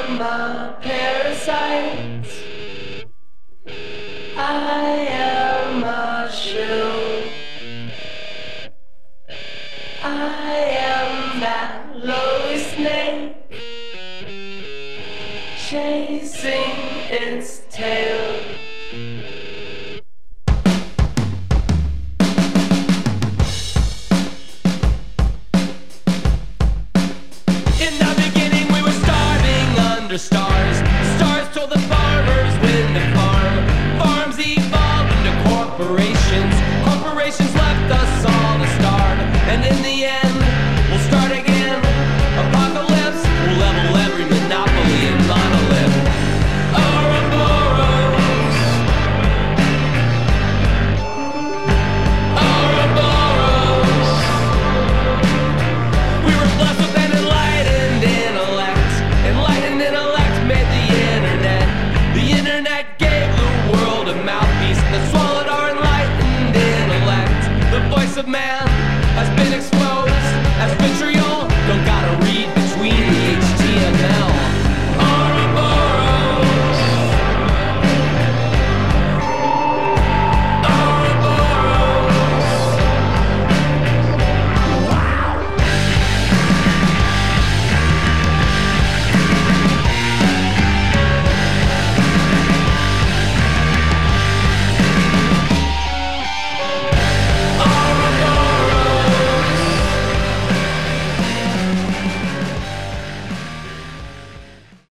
am a parasite. I am a shrew. I am that lowly snake chasing its tail. In the beginning we were starving under stars.